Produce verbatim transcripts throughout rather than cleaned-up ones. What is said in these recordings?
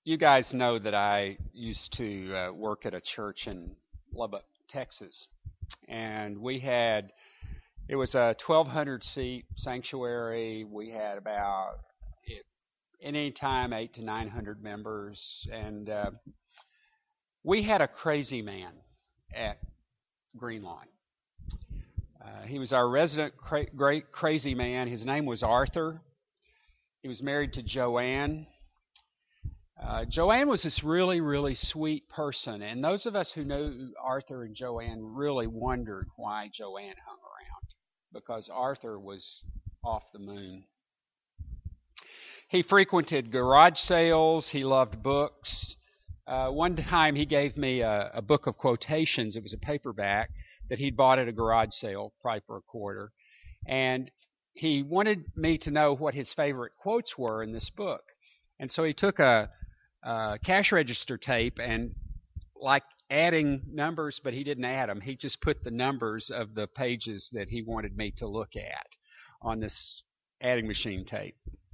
you guys know that I used to uh, work at a church in Lubbock, Texas, and we had, it was a twelve hundred seat sanctuary. We had about, it, any time, eight to nine hundred members, and uh, we had a crazy man at Greenlawn. Uh, he was our resident cra- great crazy man. His name was Arthur. He was married to Joanne. Uh, Joanne was this really, really sweet person, and those of us who knew Arthur and Joanne really wondered why Joanne hung around, because Arthur was off the moon. He frequented garage sales. He loved books. Uh, one time he gave me a, a book of quotations. It was a paperback that he'd bought at a garage sale, probably for a quarter, and he wanted me to know what his favorite quotes were in this book. And so he took a Uh, cash register tape and, like adding numbers, but he didn't add them. He just put the numbers of the pages that he wanted me to look at on this adding machine tape.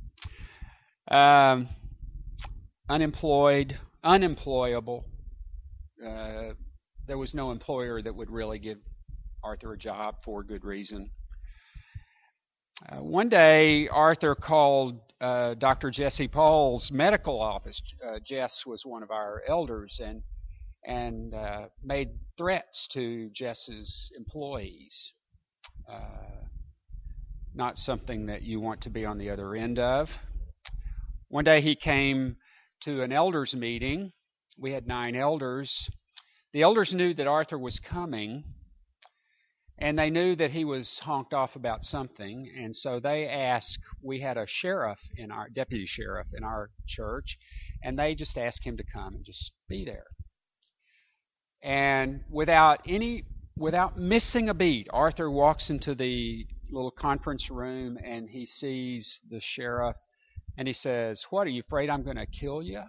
Um, unemployed, unemployable. Uh, there was no employer that would really give Arthur a job for good reason. Uh, one day, Arthur called uh, Doctor Jesse Paul's medical office. Uh, Jess was one of our elders, and and uh, made threats to Jess's employees. Uh, not something that you want to be on the other end of. One day he came to an elders meeting. We had nine elders. The elders knew that Arthur was coming, and they knew that he was honked off about something, and so they asked, we had a sheriff in our, deputy sheriff in our church, and they just asked him to come and just be there. And without any, without missing a beat, Arthur walks into the little conference room, and he sees the sheriff, and he says, "What, are you afraid I'm going to kill you?"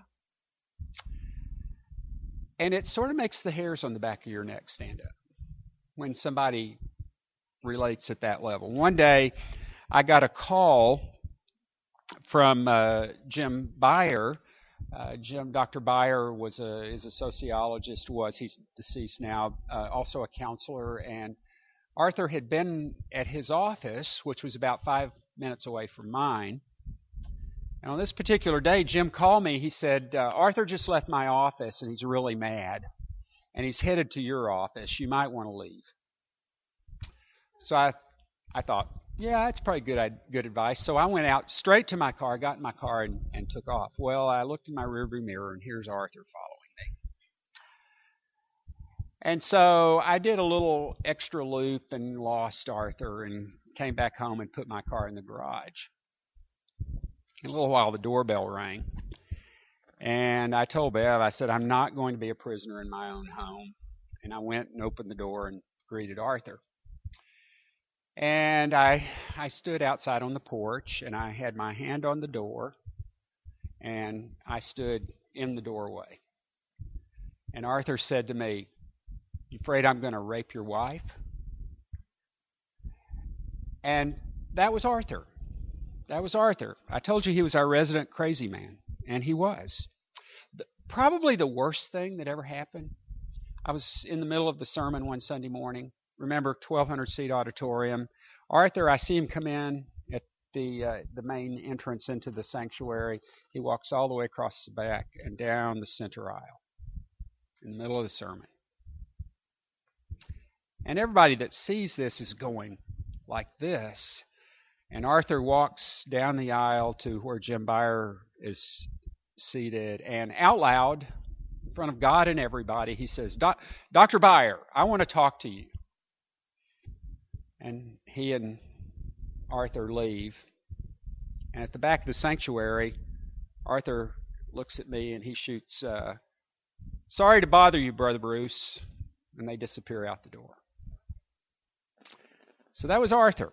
And it sort of makes the hairs on the back of your neck stand up when somebody relates at that level. One day, I got a call from uh, Jim Beyer. Uh, Jim, Doctor Beyer was a is a sociologist. Was he's deceased now? Uh, also a counselor. And Arthur had been at his office, which was about five minutes away from mine. And on this particular day, Jim called me. He said, uh, "Arthur just left my office, and he's really mad. And he's headed to your office. You might want to leave." So I I thought, yeah, that's probably good good advice. So I went out straight to my car, got in my car, and, and took off. Well, I looked in my rearview mirror, and here's Arthur following me. And so I did a little extra loop and lost Arthur and came back home and put my car in the garage. In a little while, the doorbell rang. And I told Bev, I said, "I'm not going to be a prisoner in my own home." And I went and opened the door and greeted Arthur. And I I stood outside on the porch, and I had my hand on the door, and I stood in the doorway. And Arthur said to me, "You afraid I'm going to rape your wife?" And that was Arthur. That was Arthur. I told you he was our resident crazy man, and he was. Probably the worst thing that ever happened. I was in the middle of the sermon one Sunday morning. Remember, twelve hundred seat auditorium. Arthur, I see him come in at the uh, the main entrance into the sanctuary. He walks all the way across the back and down the center aisle in the middle of the sermon. And everybody that sees this is going like this. And Arthur walks down the aisle to where Jim Beyer is seated, and out loud, in front of God and everybody, he says, "Doctor Beyer, I want to talk to you." And he and Arthur leave. And at the back of the sanctuary, Arthur looks at me and he shoots, uh, "Sorry to bother you, Brother Bruce." And they disappear out the door. So that was Arthur.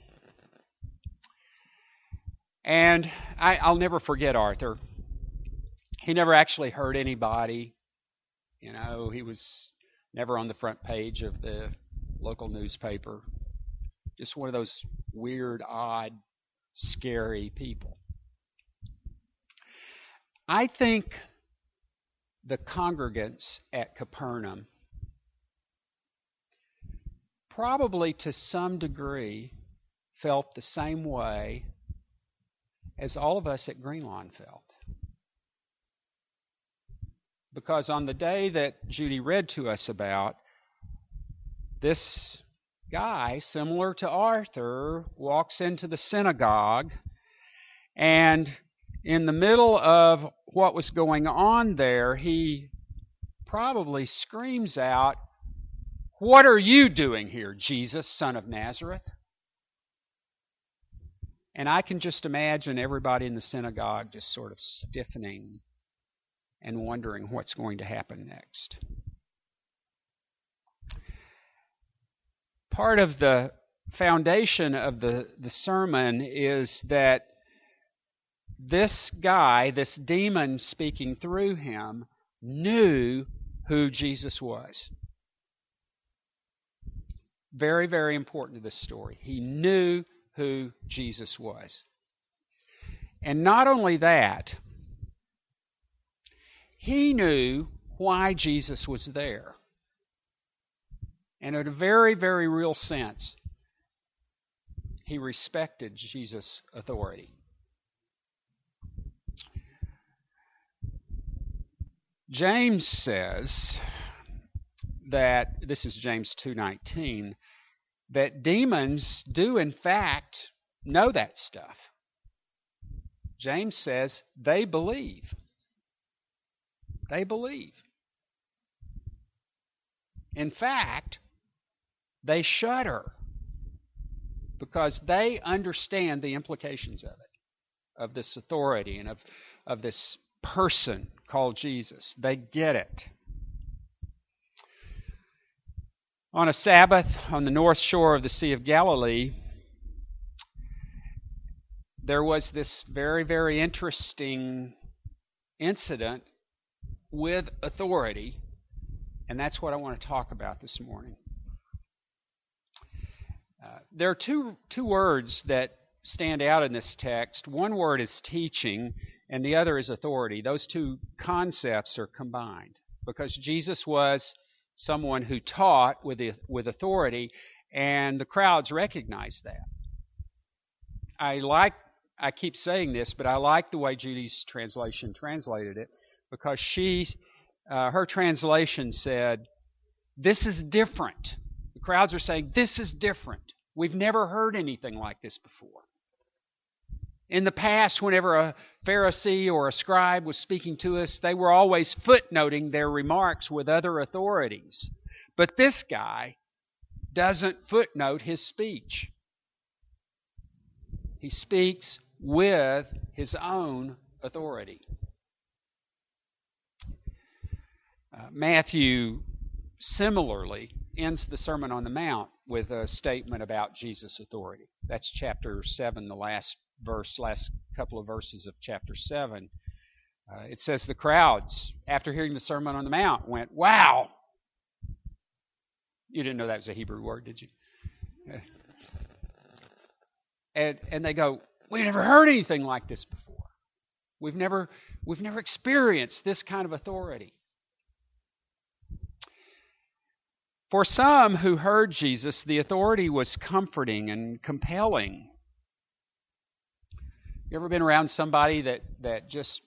And I, I'll never forget Arthur. He never actually hurt anybody. You know, he was never on the front page of the local newspaper. Just one of those weird, odd, scary people. I think the congregants at Capernaum probably to some degree felt the same way as all of us at Greenlawn felt. Because on the day that Judy read to us about, this guy, similar to Arthur, walks into the synagogue, and in the middle of what was going on there, he probably screams out, "What are you doing here, Jesus, son of Nazareth?" And I can just imagine everybody in the synagogue just sort of stiffening and wondering what's going to happen next. Part of the foundation of the, the sermon is that this guy, this demon speaking through him, knew who Jesus was. Very, very important to this story. He knew who Jesus was. And not only that, he knew why Jesus was there. And in a very, very real sense, he respected Jesus' authority. James says that, this is James two nineteen, that demons do in fact know that stuff. James says they believe. They believe. In fact, they shudder because they understand the implications of it, of this authority and of, of this person called Jesus. They get it. On a Sabbath on the north shore of the Sea of Galilee, there was this very, very interesting incident with authority, and that's what I want to talk about this morning. Uh, there are two, two words that stand out in this text. One word is teaching, and the other is authority. Those two concepts are combined because Jesus was someone who taught with the, with authority, and the crowds recognized that. I like, I keep saying this, but I like the way Judy's translation translated it because she, uh, her translation said, "This is different." The crowds are saying, "This is different. We've never heard anything like this before." In the past, whenever a Pharisee or a scribe was speaking to us, they were always footnoting their remarks with other authorities. But this guy doesn't footnote his speech. He speaks with his own authority. Uh, Matthew similarly ends the Sermon on the Mount with a statement about Jesus' authority. That's chapter seven, the last verse, last couple of verses of chapter seven. Uh, it says the crowds, after hearing the Sermon on the Mount, went, "Wow!" You didn't know that was a Hebrew word, did you? And and they go, "We've never heard anything like this before. We've never we've never experienced this kind of authority." For some who heard Jesus, the authority was comforting and compelling. You ever been around somebody that, that just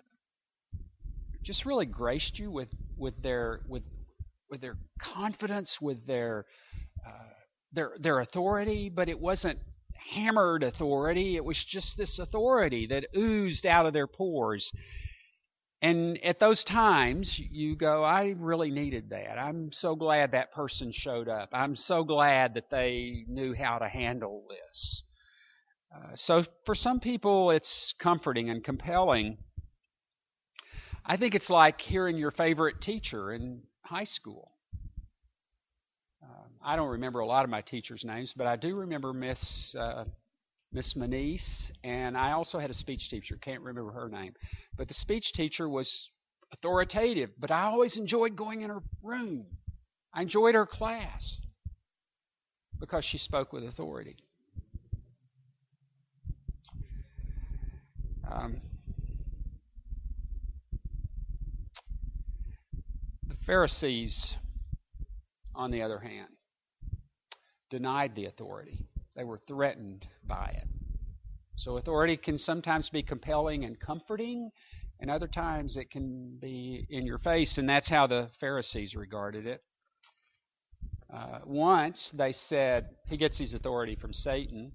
just really graced you with, with their with with their confidence, with their uh, their their authority, but it wasn't hammered authority. It was just this authority that oozed out of their pores. And at those times, you go, "I really needed that. I'm so glad that person showed up. I'm so glad that they knew how to handle this." Uh, so for some people, it's comforting and compelling. I think it's like hearing your favorite teacher in high school. Uh, I don't remember a lot of my teachers' names, but I do remember Miss uh, Miss Manise, and I also had a speech teacher. Can't remember her name. But the speech teacher was authoritative, but I always enjoyed going in her room. I enjoyed her class because she spoke with authority. Um, Pharisees, on the other hand, denied the authority. They were threatened by it. So authority can sometimes be compelling and comforting, and other times it can be in your face, and that's how the Pharisees regarded it. Uh, once they said he gets his authority from Satan.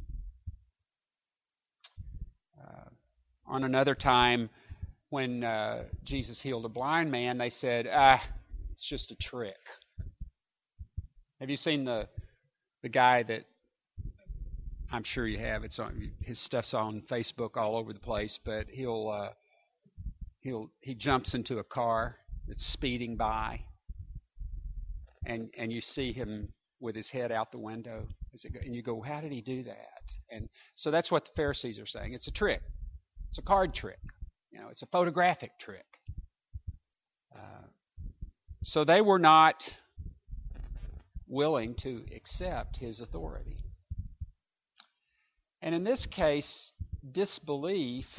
Uh, on another time, when uh, Jesus healed a blind man, they said, ah, it's just a trick. Have you seen the the guy that, I'm sure you have, it's on, his stuff's on Facebook all over the place, but he'll uh, he'll he jumps into a car that's speeding by, and and you see him with his head out the window, and you go, how did he do that? And so that's what the Pharisees are saying. It's a trick. It's a card trick. You know, it's a photographic trick. Uh, so they were not willing to accept his authority. And in this case, disbelief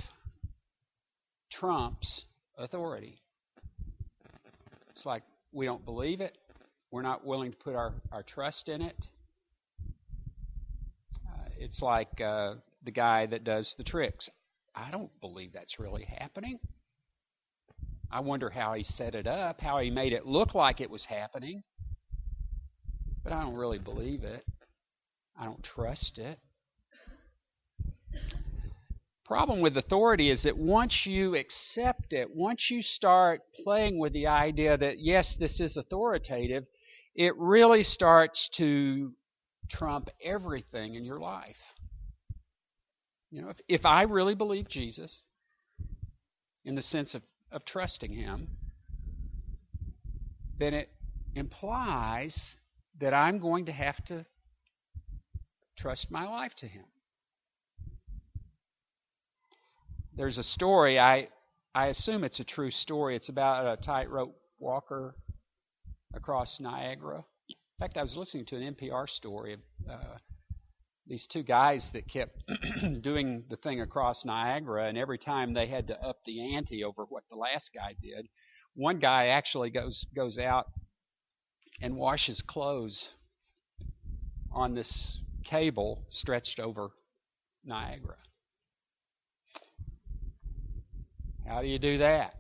trumps authority. It's like we don't believe it. We're not willing to put our, our trust in it. Uh, it's like uh, the guy that does the tricks. I don't believe that's really happening. I wonder how he set it up, how he made it look like it was happening. But I don't really believe it. I don't trust it. Problem with authority is that once you accept it, once you start playing with the idea that, yes, this is authoritative, it really starts to trump everything in your life. You know, if, if I really believe Jesus, in the sense of, of trusting him, then it implies that I'm going to have to trust my life to him. There's a story, I I assume it's a true story. It's about a tightrope walker across Niagara. In fact, I was listening to an N P R story of uh, these two guys that kept doing the thing across Niagara, and every time they had to up the ante over what the last guy did. One guy actually goes goes out and washes clothes on this cable stretched over Niagara. How do you do that?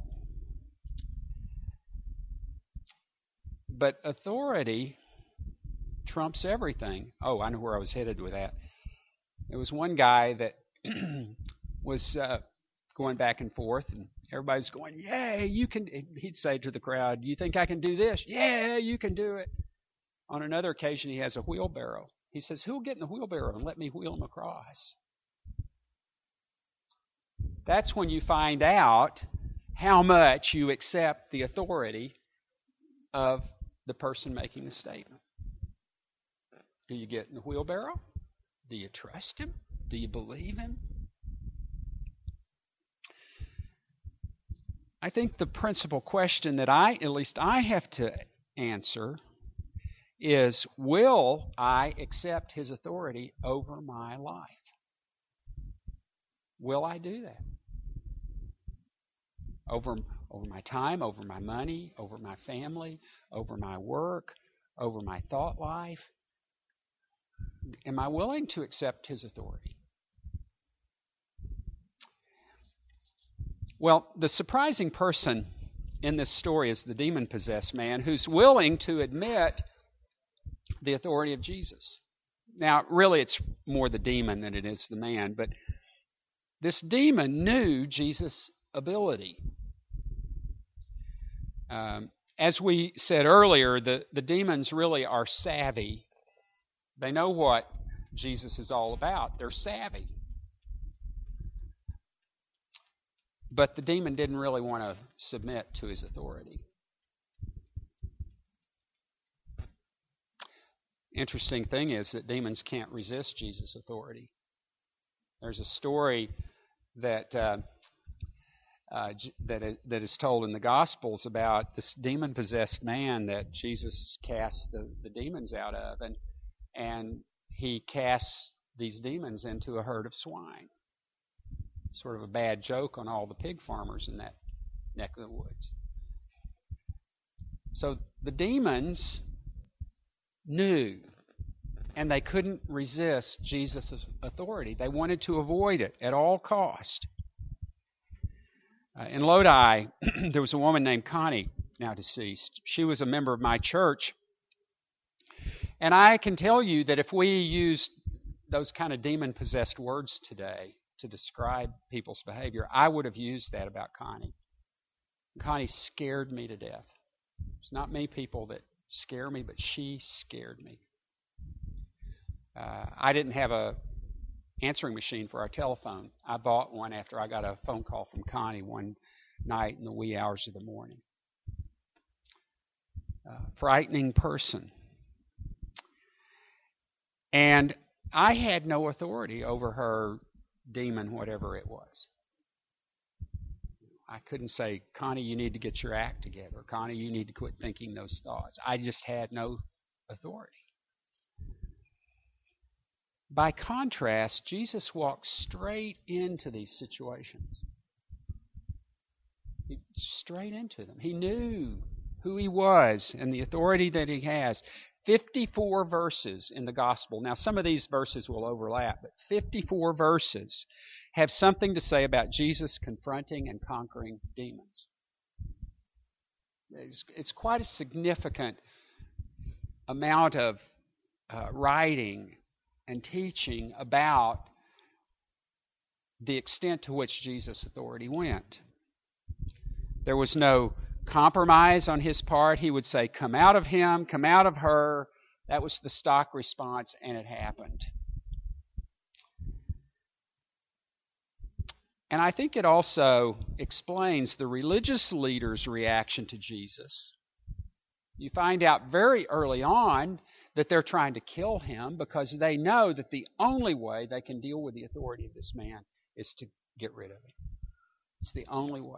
But authority trumps everything. Oh, I know where I was headed with that. There was one guy that was uh, going back and forth, and everybody's going, yeah, you can. He'd say to the crowd, you think I can do this? Yeah, you can do it. On another occasion, he has a wheelbarrow. He says, who'll get in the wheelbarrow and let me wheel him across? That's when you find out how much you accept the authority of the person making the statement. Do you get in the wheelbarrow? Do you trust him? Do you believe him? I think the principal question that I, at least I have to answer is, will I accept his authority over my life? Will I do that? Over, over my time, over my money, over my family, over my work, over my thought life? Am I willing to accept his authority? Well, the surprising person in this story is the demon-possessed man who's willing to admit the authority of Jesus. Now, really, it's more the demon than it is the man, but this demon knew Jesus' ability. Um, as we said earlier, the, the demons really are savvy. They know what Jesus is all about. They're savvy. But the demon didn't really want to submit to his authority. Interesting thing is that demons can't resist Jesus' authority. There's a story that uh, uh, that is, that is told in the Gospels about this demon-possessed man that Jesus cast the, the demons out of, and and he casts these demons into a herd of swine. Sort of a bad joke on all the pig farmers in that neck of the woods. So the demons knew, and they couldn't resist Jesus' authority. They wanted to avoid it at all cost. Uh, in Lodi, there was a woman named Connie, now deceased. She was a member of my church. And I can tell you that if we used those kind of demon-possessed words today to describe people's behavior, I would have used that about Connie. Connie scared me to death. It's not many people that scare me, but she scared me. Uh, I didn't have a answering machine for our telephone. I bought one after I got a phone call from Connie one night in the wee hours of the morning. Uh, frightening person. And I had no authority over her demon, whatever it was. I couldn't say, Connie, you need to get your act together. Connie, you need to quit thinking those thoughts. I just had no authority. By contrast, Jesus walked straight into these situations. He, straight into them. He knew who he was and the authority that he has. fifty-four verses in the gospel. Now, some of these verses will overlap, but fifty-four verses have something to say about Jesus confronting and conquering demons. It's, it's quite a significant amount of uh, writing and teaching about the extent to which Jesus' authority went. There was no compromise on his part. He would say, come out of him, come out of her. That was the stock response, and it happened. And I think it also explains the religious leaders' reaction to Jesus. You find out very early on that they're trying to kill him because they know that the only way they can deal with the authority of this man is to get rid of him. It's the only way.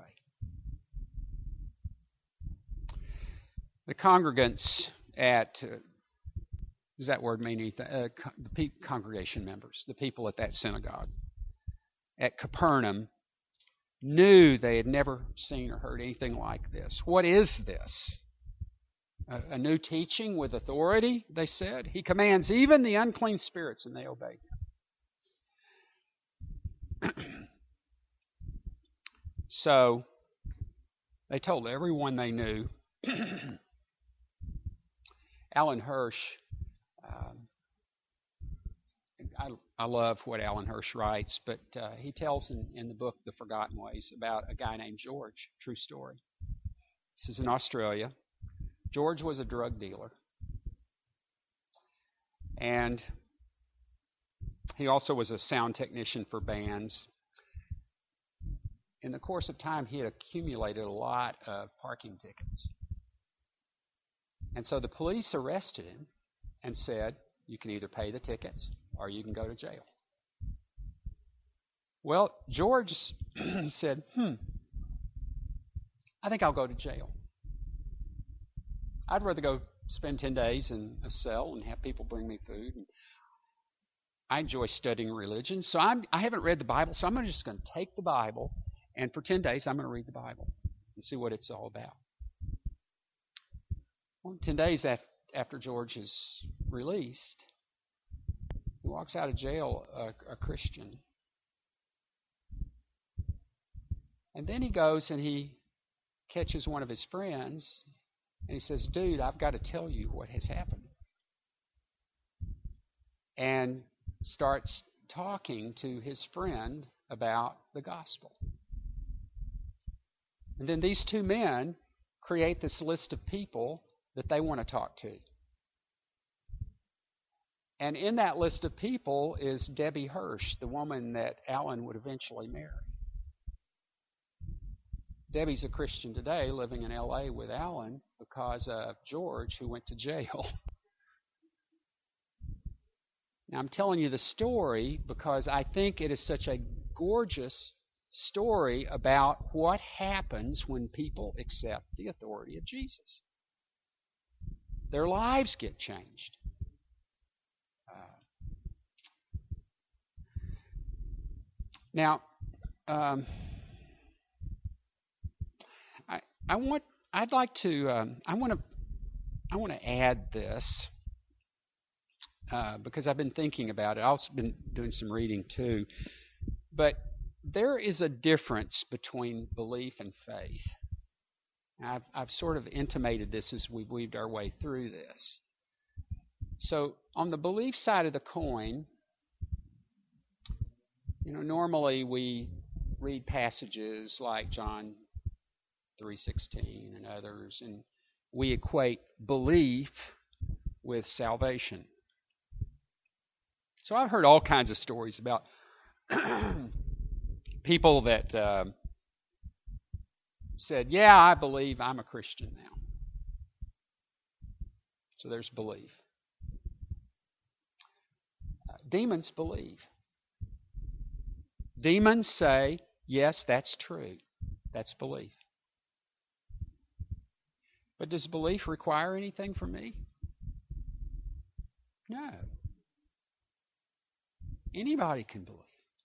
The congregants at, uh, does that word mean anything? Uh, the pe- congregation members, the people at that synagogue at Capernaum, knew they had never seen or heard anything like this. What is this? A, a new teaching with authority, they said. He commands even the unclean spirits, and they obey him. So, they told everyone they knew. Alan Hirsch, um, I, I love what Alan Hirsch writes, but uh, he tells in, in the book The Forgotten Ways about a guy named George. True story. This is in Australia. George was a drug dealer. And he also was a sound technician for bands. In the course of time, he had accumulated a lot of parking tickets. And so the police arrested him and said, you can either pay the tickets or you can go to jail. Well, George said, hmm, I think I'll go to jail. I'd rather go spend ten days in a cell and have people bring me food. And I enjoy studying religion, so I'm, I haven't read the Bible, so I'm just going to take the Bible, and for ten days I'm going to read the Bible and see what it's all about. Well, ten days after, after George is released, he walks out of jail a, a Christian. And then he goes and he catches one of his friends, and he says, dude, I've got to tell you what has happened. And starts talking to his friend about the gospel. And then these two men create this list of people that they want to talk to. And in that list of people is Debbie Hirsch, the woman that Alan would eventually marry. Debbie's a Christian today, living in L A with Alan because of George, who went to jail. Now, I'm telling you the story because I think it is such a gorgeous story about what happens when people accept the authority of Jesus. Their lives get changed. Uh, now, um, I, I want I'd like to. Um, I want to. I want to add this uh, because I've been thinking about it. I've also been doing some reading too. But there is a difference between belief and faith. I've, I've sort of intimated this as we've weaved our way through this. So on the belief side of the coin, you know, normally we read passages like John three sixteen and others, and we equate belief with salvation. So I've heard all kinds of stories about people that uh, said, yeah, I believe, I'm a Christian now. So there's belief. Uh, demons believe. Demons say, yes, that's true. That's belief. But does belief require anything from me? No. Anybody can believe.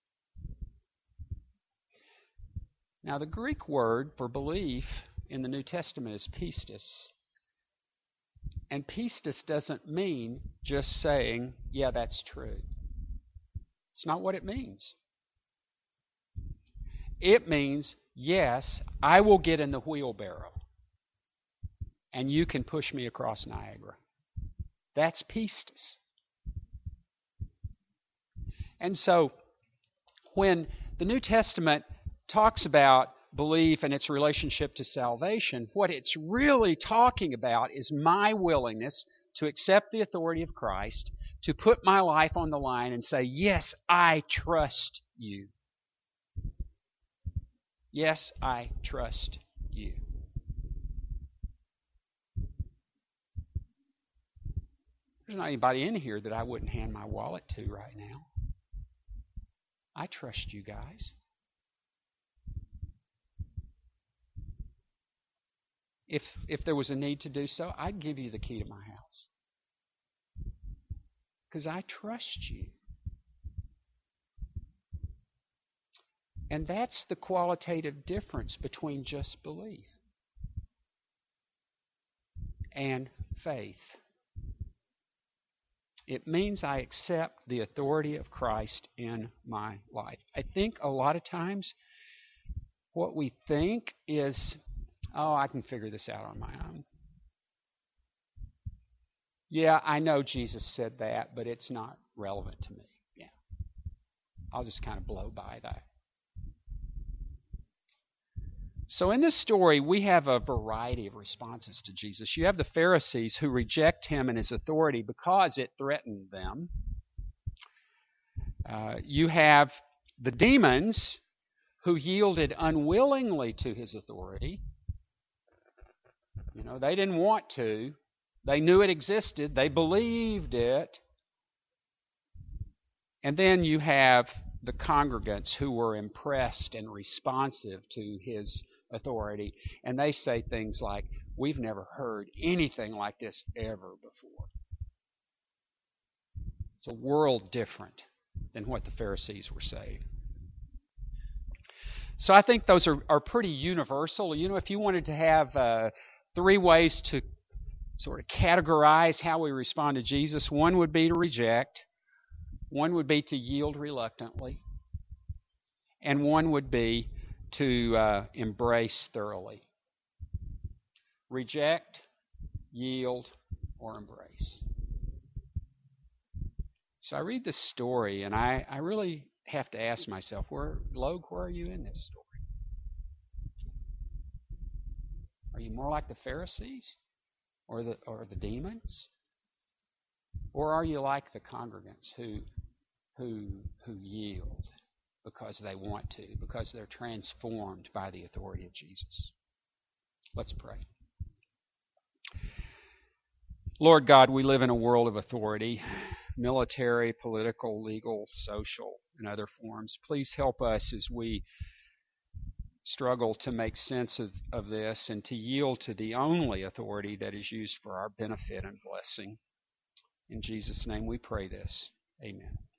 Now, the Greek word for belief in the New Testament is pistis. And pistis doesn't mean just saying, yeah, that's true. It's not what it means. It means, yes, I will get in the wheelbarrow and you can push me across Niagara. That's pistis. And so, when the New Testament talks about belief and its relationship to salvation, what it's really talking about is my willingness to accept the authority of Christ, to put my life on the line and say, yes, I trust you. Yes, I trust you. There's not anybody in here that I wouldn't hand my wallet to right now. I trust you guys. If if there was a need to do so, I'd give you the key to my house. Because I trust you. And that's the qualitative difference between just belief and faith. It means I accept the authority of Christ in my life. I think a lot of times what we think is, oh, I can figure this out on my own. Yeah, I know Jesus said that, but it's not relevant to me. Yeah. I'll just kind of blow by that. So in this story, we have a variety of responses to Jesus. You have the Pharisees who reject him and his authority because it threatened them. Uh, you have the demons who yielded unwillingly to his authority. You know, they didn't want to. They knew it existed. They believed it. And then you have the congregants who were impressed and responsive to his authority. And they say things like, we've never heard anything like this ever before. It's a world different than what the Pharisees were saying. So I think those are, are pretty universal. You know, if you wanted to have uh, three ways to sort of categorize how we respond to Jesus, one would be to reject, one would be to yield reluctantly, and one would be to uh, embrace thoroughly. Reject, yield, or embrace. So I read this story, and I, I really have to ask myself, where, Logue, where are you in this story? Are you more like the Pharisees or the or the demons? Or are you like the congregants who who who yield because they want to, because they're transformed by the authority of Jesus? Let's pray. Lord God, we live in a world of authority, military, political, legal, social, and other forms. Please help us as we struggle to make sense of, of this and to yield to the only authority that is used for our benefit and blessing. In Jesus' name we pray this. Amen.